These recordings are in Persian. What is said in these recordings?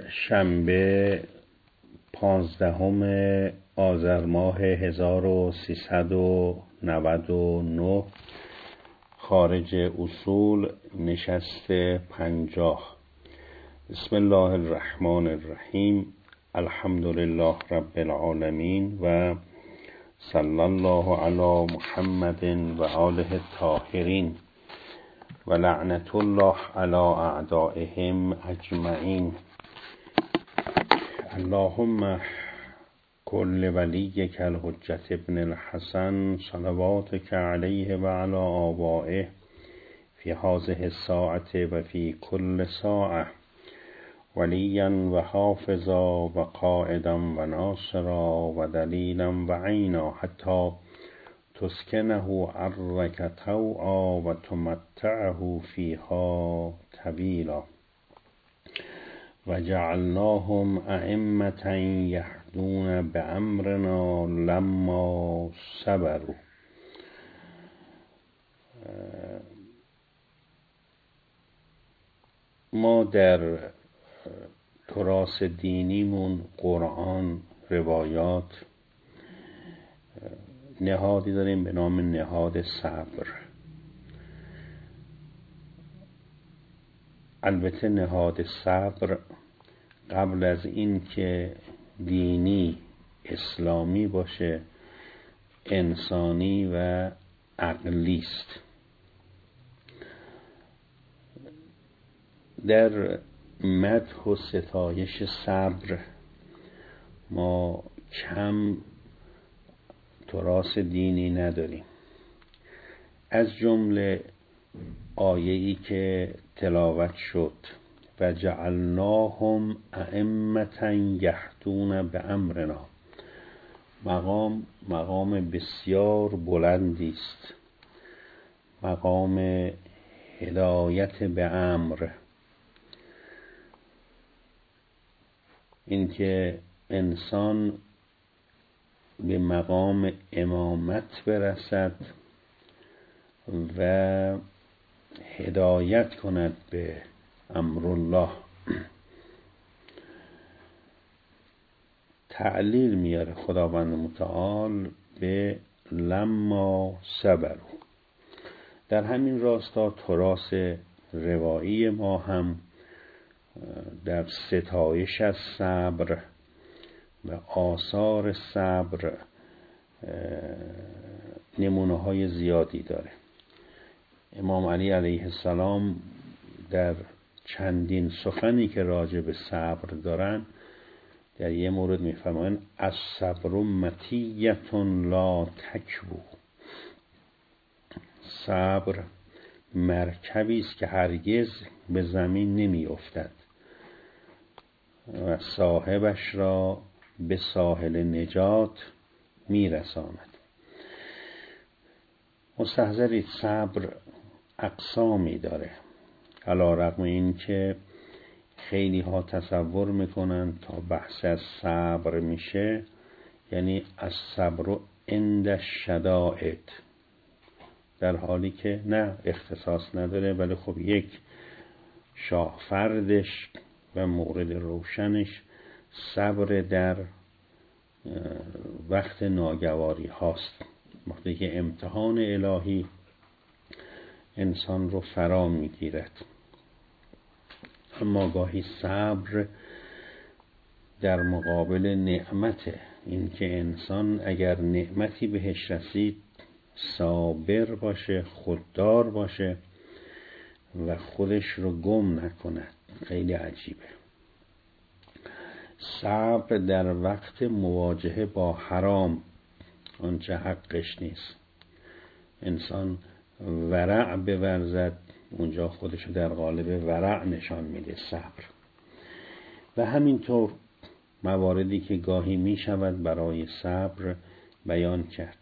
شنبه 15 آذر ماه 1399 خارج اصول نشست 50. بسم الله الرحمن الرحیم. الحمد لله رب العالمین و صلی الله علی محمد و آله الطاهرین و لعنت الله علی اعدائهم اجمعین. اللهم کل ولیک الحجة ابن الحسن صلواتک علیه و علی آبائه فی هذه الساعة و فی کل ساعة ولیا و حافظا و قائدا و ناصرا و دلیلا و عینا حتی تسکنه ارضک طوعا و تمتعه فیها طویلا و جعلناهم ائمة یهدون بامرنا لما صبروا. ما در تراث دینیمون قرآن، روایات، نهادی داریم به نام نهاد صبر. البته نهاد صبر قبل از این که دینی اسلامی باشه انسانی و عقلی است. در مدح و ستایش صبر ما کم تراث دینی نداریم. از جمله آیه‌ای که تلاوت شد و جعلناهم ائمة یهدون بامرنا، مقام بسیار بلندی است، مقام هدایت به امر. اینکه انسان به مقام امامت برسد و هدایت کند به امر الله. تعلیل میاره خداوند متعال به لما صبروا. در همین راستا تراث روایی ما هم در ستایش از صبر و آثار صبر نمونه های زیادی داره. امام علی علیه السلام در چندین سخنی که راجع به صبر دارن در یه مورد میفرمایند الصبر مطیة لا تکبو. صبر مرکبی است که هرگز به زمین نمی افتد و صاحبش را به ساحل نجات می رساند. مستحضرید صبر اقسامی داره، علی رغم این که خیلی ها تصور میکنن تا بحث از صبر میشه یعنی از صبر عند الشدائد، در حالی که نه، اختصاص نداره، ولی خب یک شاهفردش و مورد روشنش صبر در وقت ناگواری هاست، وقتی که امتحان الهی انسان رو فرا میگیرد. اما گاهی صبر در مقابل نعمته، این که انسان اگر نعمتی بهش رسید صابر باشه، خوددار باشه و خودش رو گم نکند. خیلی عجیبه. صبر در وقت مواجهه با حرام، آنچه حقش نیست، انسان ورع بورزد، اونجا خودشو در قالب ورع نشان میده صبر. و همینطور مواردی که گاهی میشود برای صبر بیان کرد.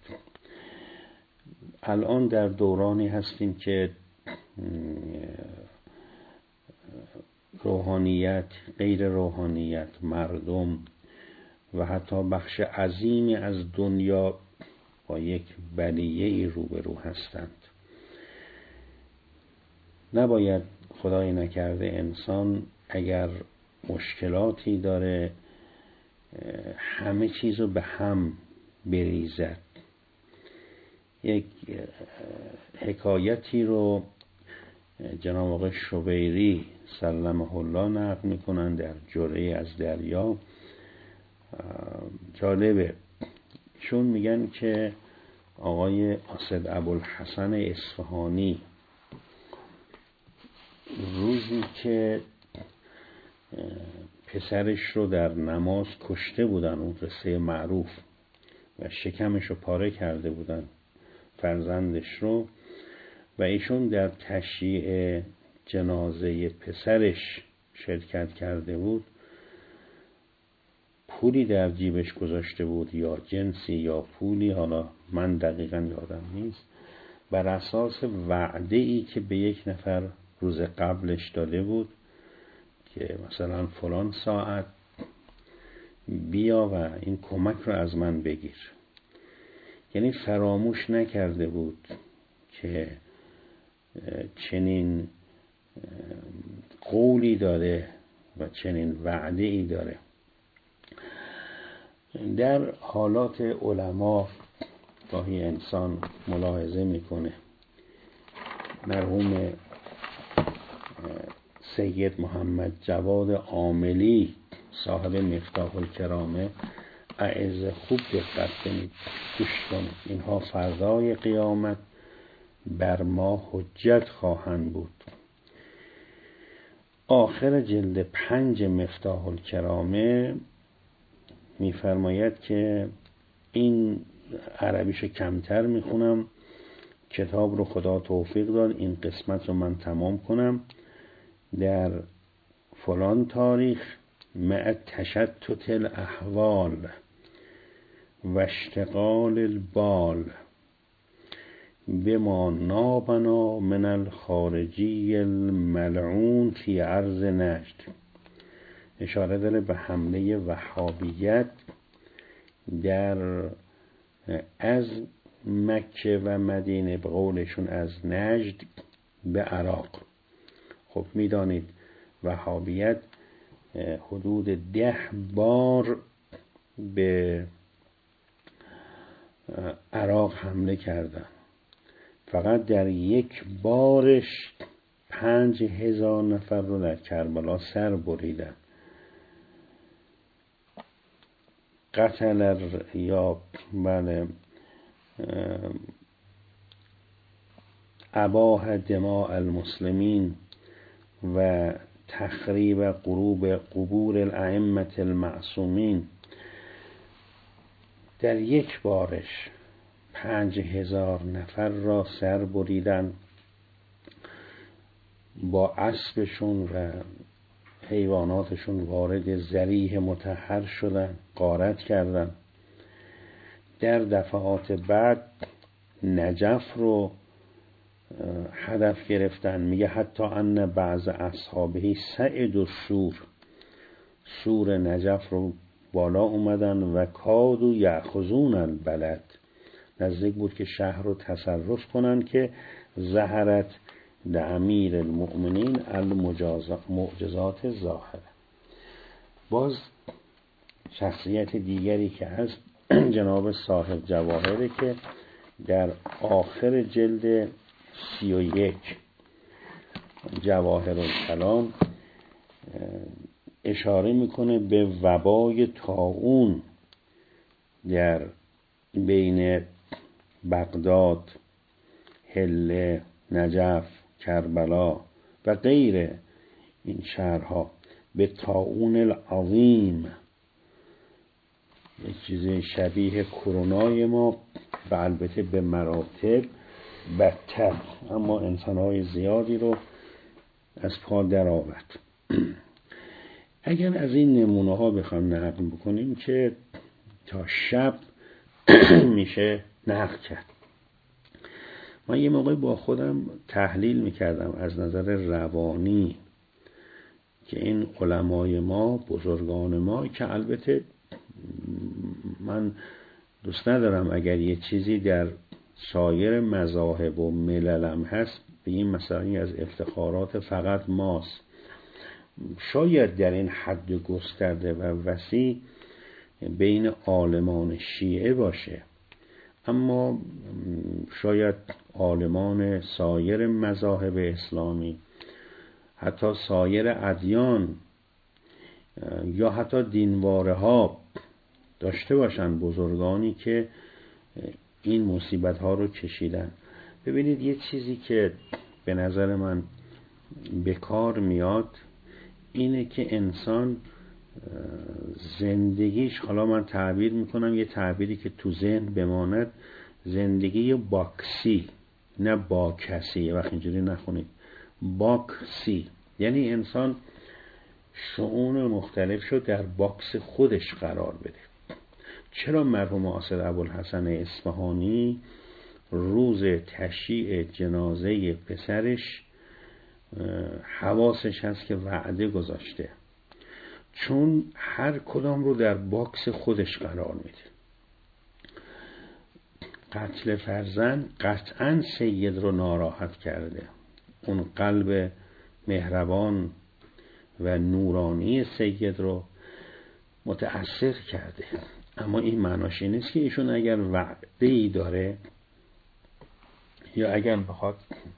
الان در دورانی هستیم که روحانیت، غیر روحانیت، مردم و حتی بخش عظیمی از دنیا با یک بلیه‌ای روبرو هستند. نباید خدای نکرده انسان اگر مشکلاتی داره همه چیز رو به هم بریزد. یک حکایتی رو جناب آقای شبیری سلمه الله نقل میکنن در جرعه از دریا. جالبه، چون میگن که آقای اسد ابوالحسن اصفهانی روزی که پسرش رو در نماز کشته بودن، اون قصه معروف، و شکمش رو پاره کرده بودن فرزندش رو، و ایشون در تشییع جنازه پسرش شرکت کرده بود، پولی در جیبش گذاشته بود، یا جنسی یا پولی، حالا من دقیقا یادم نیست، بر اساس وعده ای که به یک نفر روز قبلش داده بود که مثلا فلان ساعت بیا و این کمک رو از من بگیر. یعنی فراموش نکرده بود که چنین قولی داره و چنین وعده ای داره. در حالات علما گاهی انسان ملاحظه میکنه. مرحوم سید محمد جواد عاملی صاحب مفتاح الکرامه اعز خوب دقت کنید، گوش کنید، اینها فردای قیامت بر ما حجت خواهند بود. آخر جلد 5 مفتاح الکرامه میفرماید که این عربیشو کمتر میخونم، کتاب رو خدا توفیق داد این قسمت رو من تمام کنم. در فلان تاریخ مع تشتت الاحوال و اشتغال البال بما نابنا من الخارجی الملعون فی عرض نجد، اشاره داره به حمله وهابیت از مکه و مدینه، به قولشون از نجد به عراق. خب میدانید وهابیت حدود 10 بار به عراق حمله کردن، فقط در یک بارش 5000 نفر رو در کربلا سر بریدن. قتل یا بله اباح دماء المسلمین و تخریب قبور الائمه المعصومین، در یک بارش 5000 نفر را سر بریدن، با اسبشون و حیواناتشون وارد ذریح مطهر شدن، غارت کردن. در دفعات بعد نجف رو هدف گرفتن. میگه حتی ان بعض اصحابه سعد و سور نجف رو بالا اومدن و کادو یأخذون البلد، نزدیک بود که شهر رو تصرف کنن که ظهرت لامیر المؤمنین المعجزات ظاهره. باز شخصیت دیگری که هست جناب صاحب جواهره که در آخر جلد 31 جواهر الکلام اشاره میکنه به وبای طاعون در بین بغداد، حله، نجف، کربلا و غیر این شهرها، به طاعون العظیم، یک چیز شبیه کرونای ما و البته به مراتب بدتر، اما انسانهای زیادی رو از پا در آورد. اگر از این نمونه ها بخوام نقل بکنیم که تا شب میشه نقل کرد. من یه موقع با خودم تحلیل میکردم از نظر روانی که این علمای ما، بزرگان ما، که البته من دوست ندارم اگر یه چیزی در سایر مذاهب و مللم هست به این مثلا از افتخارات فقط ماست، شاید در این حد گسترده و وسیع بین عالمان شیعه باشه، اما شاید عالمان سایر مذاهب اسلامی، حتی سایر ادیان یا حتی دینواره ها داشته باشن بزرگانی که این مصیبت ها رو کشیدن. ببینید یه چیزی که به نظر من به کار میاد اینه که انسان زندگیش، حالا من تعبیر میکنم یه تعبیری که تو ذهن بماند، زندگی باکسی، نه با کسی، یه وقت اینجوری نخونید، باکسی، یعنی انسان شؤون مختلف شد در باکس خودش قرار بده. چرا مرحوم آصد ابوالحسن اصفهانی روز تشییع جنازه پسرش حواسش هست که وعده گذاشته؟ چون هر کدام رو در باکس خودش قرار میده. قتل فرزند قطعا سید رو ناراحت کرده، اون قلب مهربان و نورانی سید رو متأثر کرده، اما این معناش این نیست که ایشون اگر وعده‌ای داره یا اگر بخواد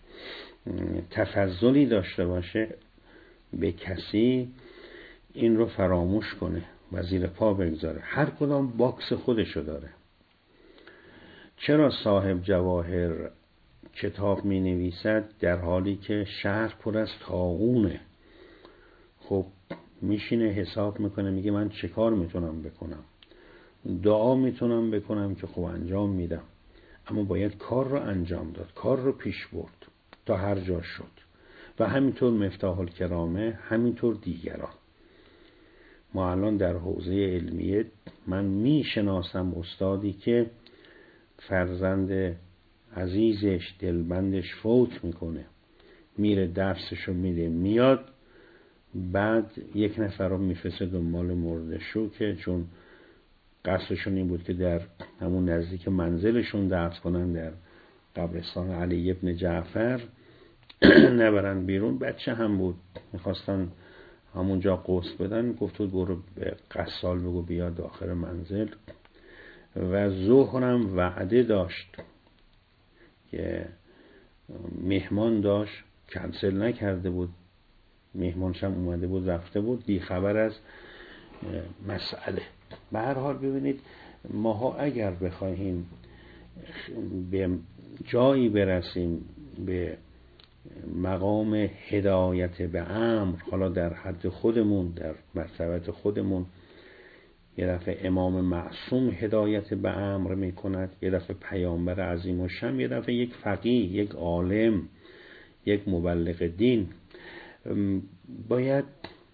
تفضلی داشته باشه به کسی این رو فراموش کنه و زیر پا بگذاره. هر کدام باکس خودشو داره. چرا صاحب جواهر کتاب می نویسد در حالی که شهر پر از طاعونه؟ خب میشینه حساب میکنه، میگه من چه کار میتونم بکنم؟ دعا میتونم بکنم که خب انجام میدم، اما باید کار رو انجام داد، کار رو پیش برد تا هر جا شد. و همینطور مفتاح الکرامه، همینطور دیگران. ما الان در حوزه علمیه من میشناسم استادی که فرزند عزیزش دلبندش فوت میکنه، میره درسشو میده میاد، بعد یک نفر رو میفرسته دنبال مردشو که چون قصدشون این بود که در همون نزدیک منزلشون درس کنن در قبرستان علی ابن جعفر نبرن بیرون. بچه هم بود، میخواستن همونجا قرص بدن، گفت برو به قصال بگو بیاد داخل منزل. و ظهرم وعده داشت که مهمان داشت، کنسل نکرده بود، مهمانش هم اومده بود رفته بود بی خبر از مسئله. به هر حال ببینید ماها اگر بخواهیم به جایی برسیم به مقام هدایت به امر، حالا در حد خودمون، در مرتبت خودمون، یه دفعه امام معصوم هدایت به امر میکند، یه دفعه پیامبر عظیم الشأن، یه دفعه یک فقیه، یک عالم، یک مبلغ دین، باید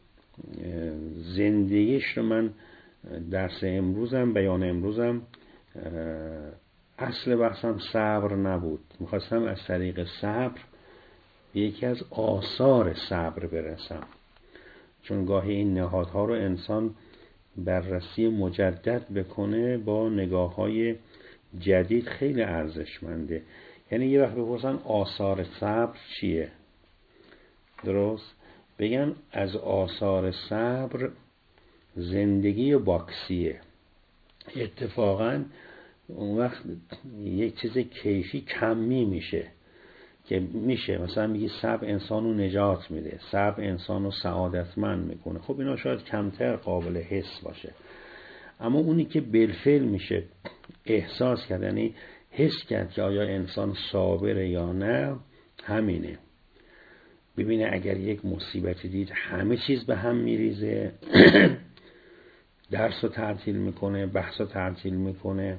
زندگیش رو، من درس امروزم، بیان امروزم اصل بحثم صبر نبود، میخواستم از طریق صبر به یکی از آثار صبر برسم، چون گاهی این نهادها رو انسان بررسی مجدد بکنه با نگاه‌های جدید خیلی ارزشمنده. یعنی یه وقت بپرسن آثار صبر چیه، درست بگن از آثار صبر زندگی باکسیه. اتفاقا اون وقت یک چیز کیفی کمی میشه که میشه مثلا میگی صبر انسانو نجات میده، صبر انسانو سعادتمند میکنه. خب اینا شاید کمتر قابل حس باشه، اما اونی که بالفعل میشه احساس کرد، یعنی حس کرد که آیا انسان صابره یا نه، همینه. ببینه اگر یک مصیبتی دید همه چیز به هم میریزه درس رو تعطیل میکنه، بحث رو تعطیل میکنه،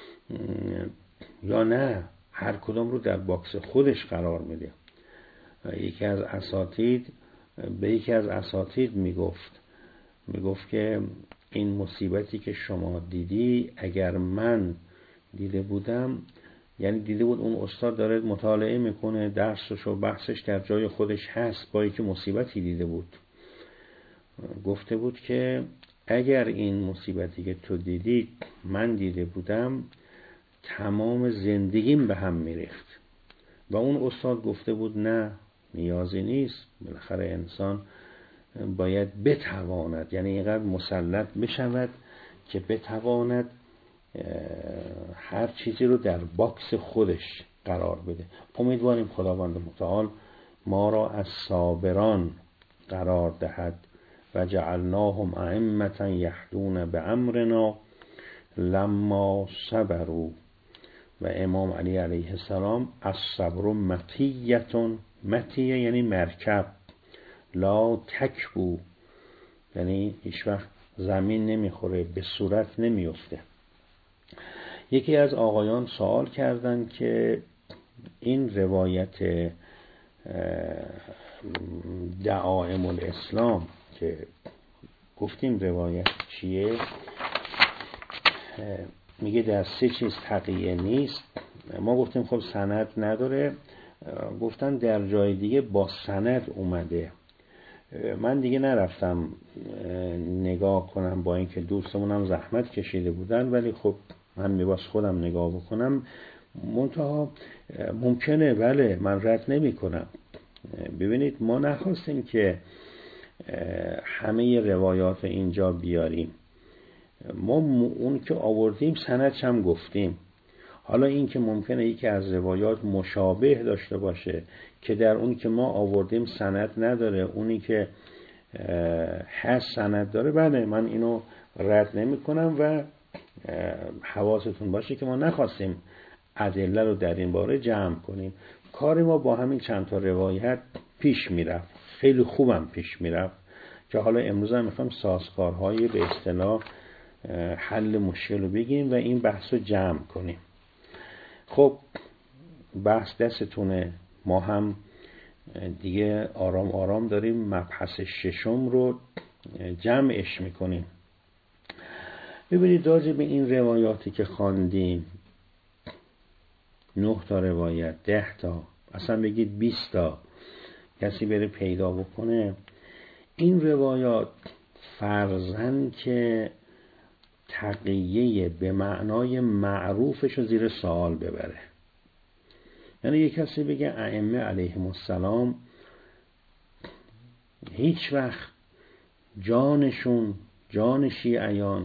یا نه هر کدام رو در باکس خودش قرار میده. یکی از اساتید به یکی از اساتید میگفت که این مصیبتی که شما دیدی اگر من دیده بودم، یعنی دیده بود اون استاد داره مطالعه میکنه، درسش و بحثش در جای خودش هست، با اینکه مصیبتی دیده بود، گفته بود که اگر این مصیبتی که تو دیدی من دیده بودم تمام زندگیم به هم میریخت. و اون استاد گفته بود نه نیازی نیست، بالاخره انسان باید بتواند، یعنی اینقدر مسلط بشود که بتواند هر چیزی رو در باکس خودش قرار بده. امیدواریم خداوند متعال ما را از صابران قرار دهد و جعلناهم ائمة یهدون بامرنا لما صبروا. و امام علی علیه السلام الصبر مطیة، مطیه یعنی مرکب، لا تکبو یعنی هیچ وقت زمین نمیخوره، به صورت نمیفته. یکی از آقایان سوال کردن که این روایت دعائم الاسلام که گفتیم روایت چیه، میگه در 3 چیز تقیه نیست. ما گفتیم خب سند نداره، گفتن در جای دیگه با سند اومده. من دیگه نرفتم نگاه کنم با اینکه دوستمونم زحمت کشیده بودن، ولی خب من میباس خودم نگاه بکنم. منتها ممکنه، بله من رد نمی کنم. ببینید ما نخواستیم که همه روایات اینجا بیاریم، ما اون که آوردیم سندش هم گفتیم. حالا این که ممکنه یکی از روایات مشابه داشته باشه که در اون که ما آوردیم سند نداره، اونی که هست سند داره، بله من اینو رد نمی کنم. و حواستون باشه که ما نخواستیم ادله رو در این باره جمع کنیم. کار ما با همین چند تا روایت پیش میرفت، خیلی خوبم پیش میرفت، که حالا امروز هم میخوام سازکارهای به اصطلاح حل مشکل رو بگیم و این بحث رو جمع کنیم. خب بحث دستتونه، ما هم دیگه آرام آرام داریم مبحث 6 رو جمعش میکنیم. ببینید راجع به این روایاتی که خواندیم، 9 تا روایت، 10 تا، اصلا بگید 20 تا، کسی بره پیدا بکنه، این روایات فرضاً که تقیه به معنای معروفش رو زیر سوال ببره. یعنی یک کسی بگه ائمه علیهم السلام هیچ وقت جانشون، جان شیعیان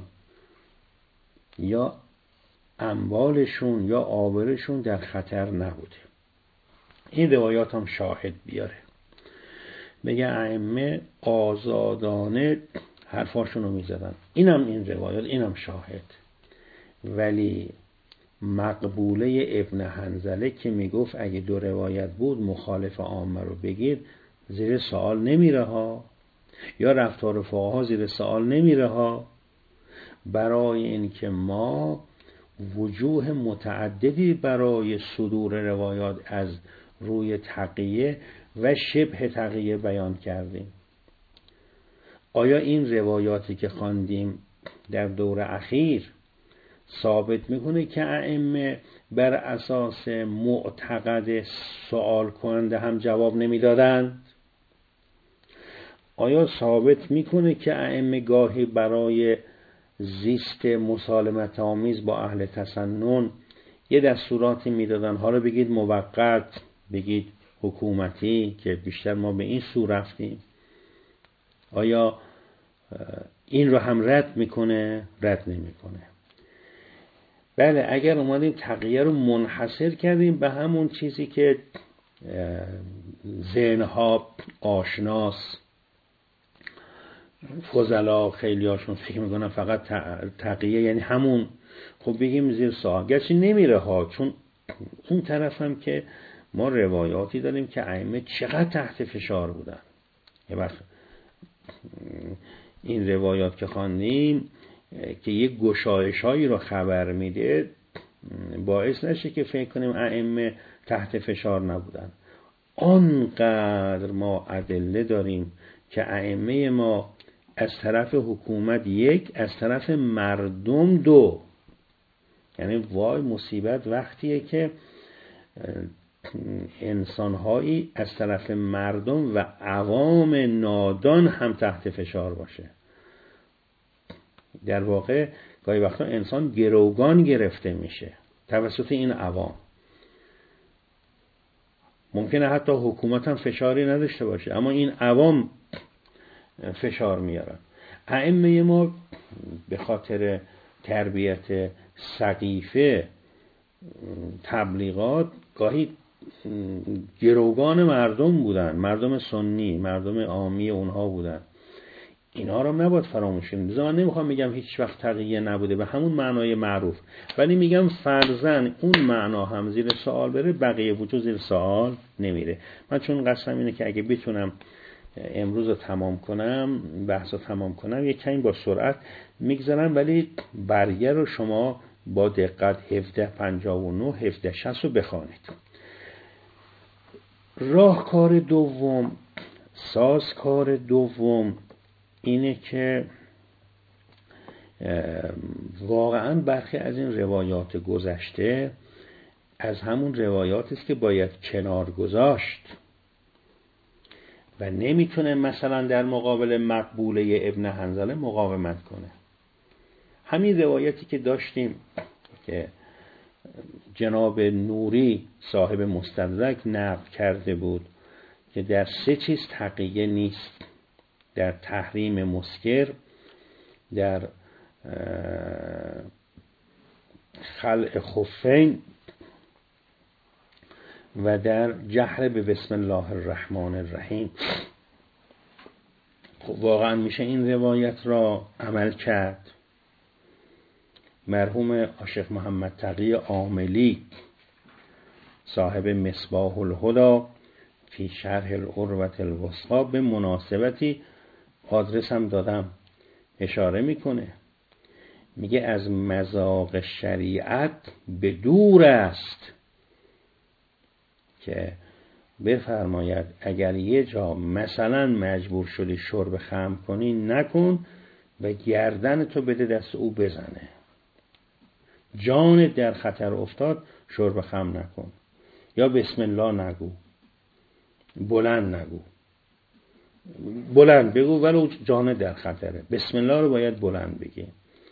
یا اموالشون یا آبرشون در خطر نبوده. این روایات هم شاهد بیاره، بگه ائمه آزادانه حرفاشون رو میزدن، اینم این روایات، اینم شاهد. ولی مقبوله ابن حنظله که میگفت اگه 2 روایت بود مخالف عامه رو بگید، زیر سوال نمیره ها، یا رفتار فقها زیر سوال نمیره ها. برای اینکه ما وجوه متعددی برای صدور روایات از روی تقیه و شبه تقیه بیان کردیم. آیا این روایاتی که خواندیم در دور اخیر ثابت میکنه که ائمه بر اساس معتقد سوال کننده هم جواب نمیدادند؟ آیا ثابت میکنه که ائمه گاهی برای زیست مسالمت آمیز با اهل تسنن یه دستوراتی میدادن، حالا بگید موقت، بگید حکومتی، که بیشتر ما به این سو رفتیم؟ آیا این رو هم رد میکنه؟ رد نمیکنه. بله اگر اومدیم تقیه رو منحصر کردیم به همون چیزی که ذهنها آشناس، فضلا خیلی هاشون فکر میکنن فقط تقیه یعنی همون، خب بگیم زیر سوال، گرچه نمیره ها، چون اون طرف هم که ما روایاتی داریم که ائمه چقدر تحت فشار بودن. یه وقت این روایات که خواندیم که یک گشایش‌هایی رو خبر میده، باعث نشه که فکر کنیم ائمه تحت فشار نبودن. آنقدر ما ادله داریم که ائمه ما از طرف حکومت 1، از طرف مردم 2. یعنی وای مصیبت وقتیه که انسانهایی از طرف مردم و عوام نادان هم تحت فشار باشه. در واقع گاهی وقتا انسان گروگان گرفته میشه توسط این عوام. ممکنه حتی حکومت هم فشاری نداشته باشه، اما این عوام فشار میارن. ائمه ما به خاطر تربیت سقیفه، تبلیغات، گاهی گروگان مردم بودن، مردم سنی، مردم عامی اونها بودن. اینا رو نباید فراموش کنیم. من نمیخوام بگم هیچ وقت تقیه نبوده به همون معنای معروف، ولی میگم فرضاً اون معنا هم زیر سوال بره، بقیه وجود زیر سوال نمیره. من چون قصدم اینه که اگه بتونم امروز رو تمام کنم، بحث رو تمام کنم، یک کمی با سرعت میگذارم، ولی برگه رو شما با دقت 1759 1760 رو بخوانید. راهکار دوم، سازکار دوم اینه که واقعا برخی از این روایات گذشته از همون روایاتی است که باید کنار گذاشت و نمیتونه مثلا در مقابل مقبوله ابن حنظله مقاومت کنه. همین روایتی که داشتیم که جناب نوری صاحب مستدرک نقل کرده بود که در 3 چیز تقیه نیست: در تحریم مسکر، در خلع خفین و در جهر به بسم الله الرحمن الرحیم. خب واقعا میشه این روایت را عمل کرد. مرحوم عاشق محمد تقی عاملی صاحب مصباح الهدی فی شرح العروة الوثقی به مناسبتی، آدرس هم دادم، اشاره میکنه، میگه از مذاق شریعت به دور است که بفرماید اگر یه جا مثلا مجبور شدی شرب خمر کنی نکن و گردن تو بده دست او بزنه. جان در خطر افتاد شرب خمر نکن، یا بسم الله نگو، بلند نگو، بلند بگو ولو جان در خطره. بسم الله رو باید بلند بگی.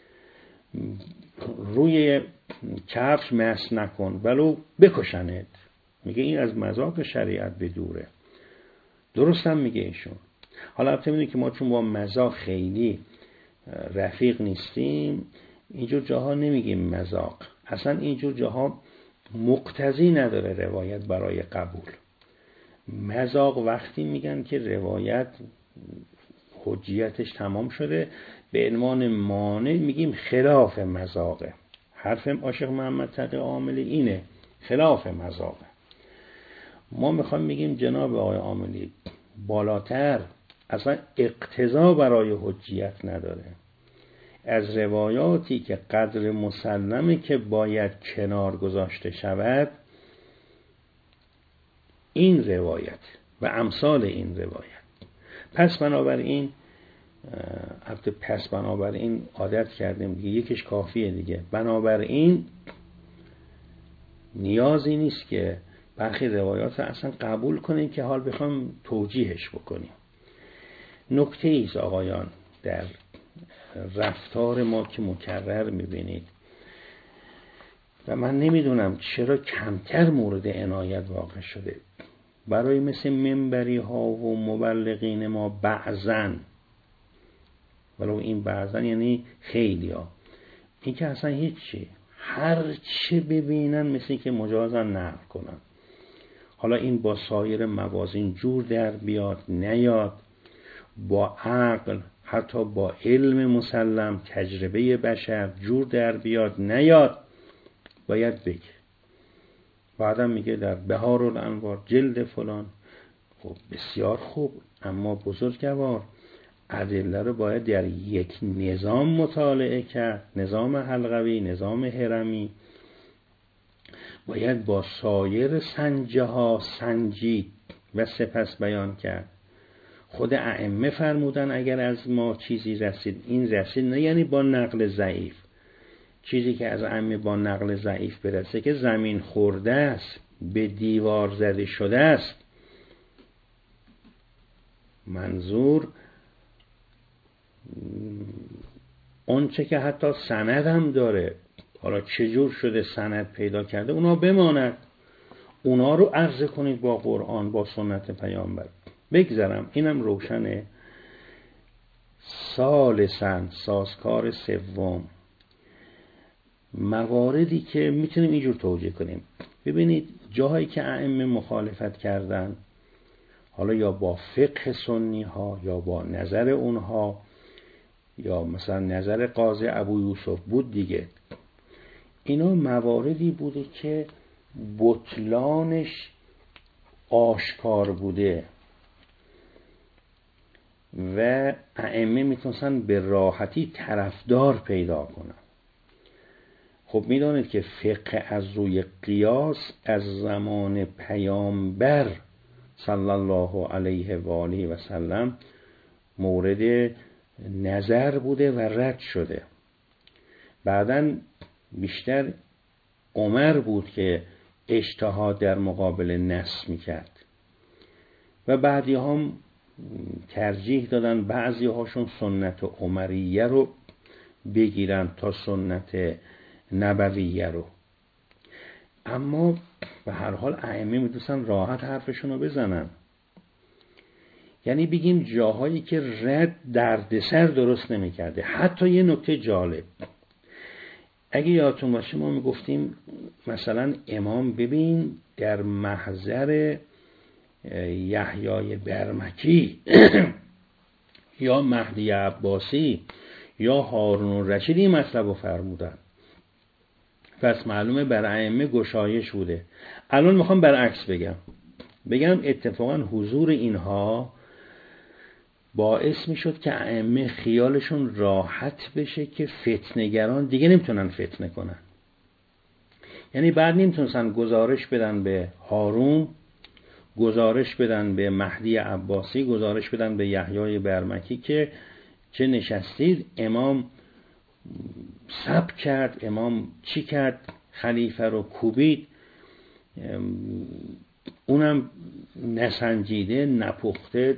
روی کفش مس نکن ولو بکشنت. میگه این از مذاق شریعت به دوره. درست هم میگه ایشون. حالا البته میدونی که ما چون با مذاق خیلی رفیق نیستیم، اینجور جاها نمیگیم مذاق. اصلا اینجور جاها مقتضی نداره روایت برای قبول. مذاق وقتی میگن که روایت حجیتش تمام شده، به عنوان مانع میگیم خلاف مذاقه. حرف عاشق محمد تقی عاملی اینه، خلاف مذاقه. ما میخوایم بگیم جناب آقای عاملی بالاتر اصلا اقتضا برای حجیت نداره. از روایاتی که قدر مسلمه که باید کنار گذاشته شود این روایت و امثال این روایت. پس بنابراین عادت کردیم دیگه، یکیش کافیه دیگه. بنابراین نیازی نیست که برخی روایات رو اصلا قبول کنیم که حال بخوام توجیهش بکنیم. نکته ایست آقایان در رفتار ما که مکرر میبینید و من نمیدونم چرا کمتر مورد عنایت واقع شده، برای مثل منبری ها و مبلغین ما بعضن، ولو این بعضن یعنی خیلی ها، این که اصلا هیچی، هر چه ببینن مثل که مجازن نقل کنن. حالا این با سایر موازین جور در بیاد نیاد، با عقل حتی با علم مسلم تجربه بشر جور در بیاد نیاد، باید بگه. بعدم میگه در بهار الانوار جلد فلان. خب بسیار خوب، اما بزرگوار ادله رو باید در یک نظام مطالعه کرد، نظام حلقوی، نظام هرمی. باید با سایر سنجه ها سنجید و سپس بیان کرد. خود ائمه فرمودن اگر از ما چیزی رسید این رسید، نه یعنی با نقل ضعیف. چیزی که از ائمه با نقل ضعیف برسه که زمین خورده است، به دیوار زده شده است. منظور اون چه که حتی سند هم داره، حالا چجور شده سند پیدا کرده، اونا بماند، اونا رو عرضه کنید با قرآن، با سنت پیامبر. بگذارم اینم روشنه. ثالثاً، سازکار سوم، مواردی که میتونیم اینجور توجیه کنیم. ببینید جاهایی که ائمه مخالفت کردن، حالا یا با فقه سنی ها یا با نظر اونها، یا مثلا نظر قاضی ابو یوسف بود دیگه، اینا مواردی بوده که بطلانش آشکار بوده و ائمه میتونستن به راحتی طرفدار پیدا کنن. خب میدانید که فقه از روی قیاس از زمان پیامبر صلی الله علیه و آله و سلم مورد نظر بوده و رد شده. بعداً بیشتر عمر بود که اجتهاد در مقابل نص میکرد و بعدی هم ترجیح دادن بعضی هاشون سنت عمریه رو بگیرن تا سنت نبویه رو. اما به هر حال ائمه میتونن راحت حرفشون رو بزنن، یعنی بگیم جاهایی که رد دردسر درست نمیکرده. حتی یه نکته جالب، اگه یادتون باشه ما میگفتیم مثلا امام ببین در محضر یحیای برمکی یا مهدی عباسی یا هارون الرشید این مطلب رو فرمودن، پس معلومه بر ائمه گشایش بوده. الان میخوام برعکس بگم اتفاقا حضور اینها باعث میشد که ائمه خیالشون راحت بشه که فتنه‌گران دیگه نمیتونن فتنه کنن. یعنی بعد نمیتونن گزارش بدن به هارون، گزارش بدن به مهدی عباسی، گزارش بدن به یحیای برمکی که چه نشستید، امام سب کرد، امام چی کرد، خلیفه رو کوبید، اونم نسنجیده، نپخته،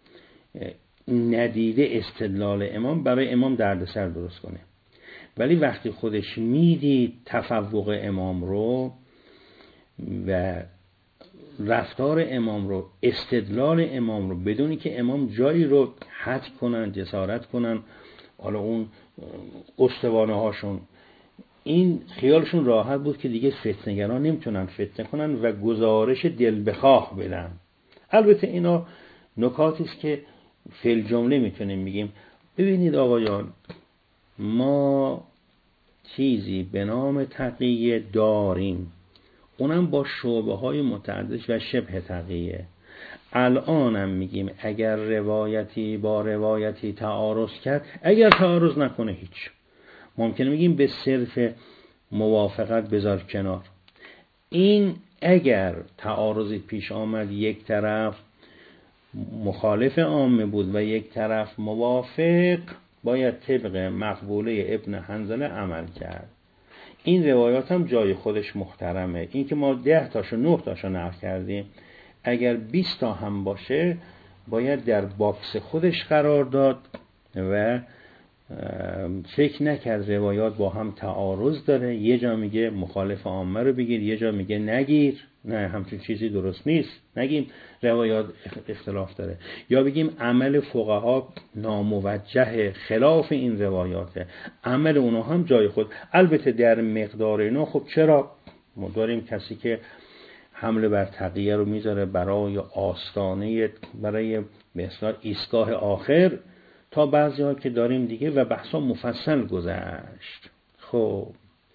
ندیده استدلال امام، برای امام دردسر درست کنه. ولی وقتی خودش میدید تفوق امام رو و رفتار امام رو، استدلال امام رو، بدونی که امام جایی رو حد کنن، جسارت کنن، حالا اون استوانه هاشون، این خیالشون راحت بود که دیگه فتنه‌گران نمیتونن فتنه کنن و گزارش دل بخواه بدن. البته اینا نکاتی است که فی الجمله میتونیم بگیم. ببینید آقایان، ما چیزی به نام تقیه داریم، اونم با شعبه های متعدد و شبه تقیه. الانم میگیم اگر روایتی با روایتی تعارض کرد، اگر تعارض نکنه هیچ، ممکنه میگیم به صرف موافقت بذار کنار. این اگر تعارضی پیش آمد، یک طرف مخالف عامه بود و یک طرف موافق، باید طبق مقبوله ابن حنظله عمل کرد. این روایات هم جای خودش محترمه. این که ما 10 تاشو 9 تاشو نقل کردیم، اگر 20 تا هم باشه باید در باکس خودش قرار داد و فکر نکرد روایات با هم تعارض داره، یه جا میگه مخالف عامه رو بگیر، یه جا میگه نگیر. نه، همچون چیزی درست نیست. نگیم روایات اختلاف داره یا بگیم عمل فقها ناموجه خلاف این روایاته، عمل اونها هم جای خود. البته در مقدار اینا خب چرا ما داریم کسی که حمله بر تقیه رو میذاره برای آستانه، برای به اصطلاح ایستگاه آخر، تا بعضی ها که داریم دیگه و بحثا مفصل گذشت. خب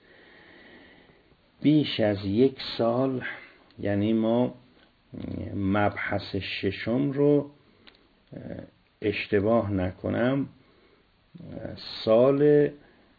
بیش از 1 سال، یعنی ما مبحث 6 رو اشتباه نکنم سال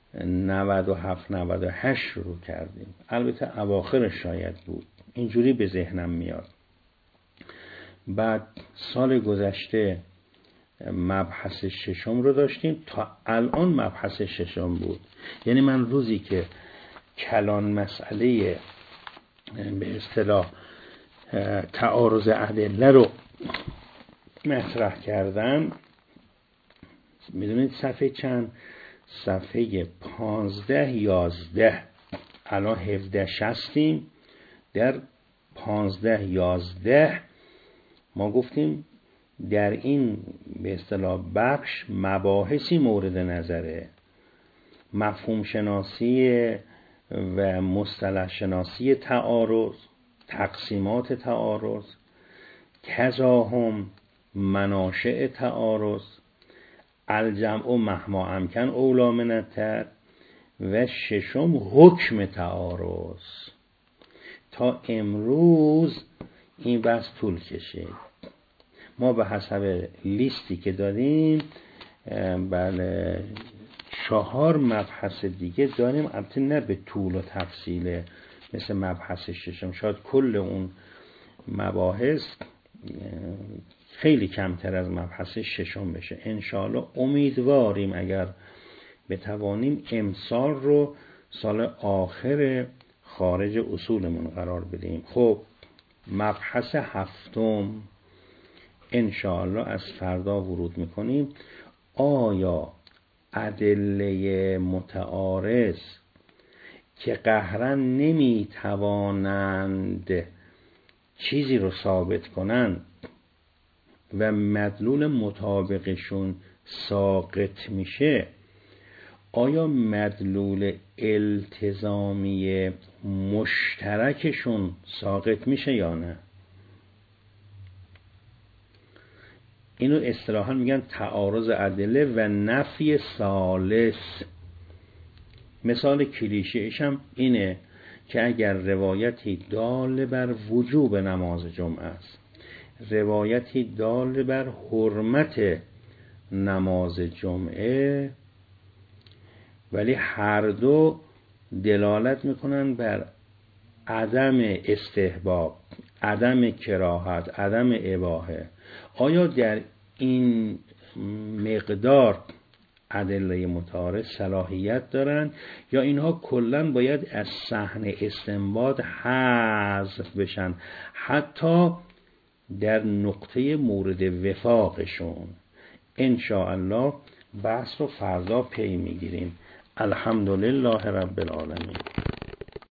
97-98 شروع کردیم. البته اواخر شاید بود، اینجوری به ذهنم میاد. بعد سال گذشته مبحث 6 رو داشتیم، تا الان مبحث 6 بود. یعنی من روزی که کلان مسئله به اصطلاح تعارض ادله رو مطرح کردم، میدونید صفحه چند؟ صفحه 15-11. الان 17 هستیم، در 15-11 ما گفتیم در این به اصطلاح بخش مباحثی مورد نظره، مفهوم شناسی و مصطلح شناسی تعارض، تقسیمات تعارض، تزاحم، مناشأ تعارض، الجمع مهما امکن اولی من التر، و ششم حکم تعارض. تا امروز این بحث طول کشید. ما به حسب لیستی که داریم 4 مبحث دیگه داریم، البته نه به طول و تفصیل مثل مبحث ششم، شاید کل اون مباحث خیلی کمتر از مبحث ششم بشه. انشاءالله امیدواریم اگر بتوانیم امسال رو سال آخر خارج اصولمون قرار بدیم. خب مبحث 7 انشاءالله از فردا ورود میکنیم. آیا ادله متعارض که قهرا نمیتوانند چیزی رو ثابت کنند و مدلول مطابقشون ساقط میشه، آیا مدلول التزامی مشترکشون ساقط میشه یا نه؟ اینو اصطلاحاً میگن تعارض ادله و نفی ثالث. مثال کلیشه‌ایش هم اینه که اگر روایتی دال بر وجوب نماز جمعه است، روایتی دال بر حرمت نماز جمعه، ولی هر دو دلالت میکنن بر عدم استحباب، عدم کراهت، عدم اباحه، آیا در این مقدار ادله متعارض صلاحیت دارن یا اینها کلن باید از صحن استنباط حذف بشن، حتی در نقطه مورد وفاقشون؟ انشاءالله بحث رو فردا پی میگیریم. الحمدلله رب العالمین.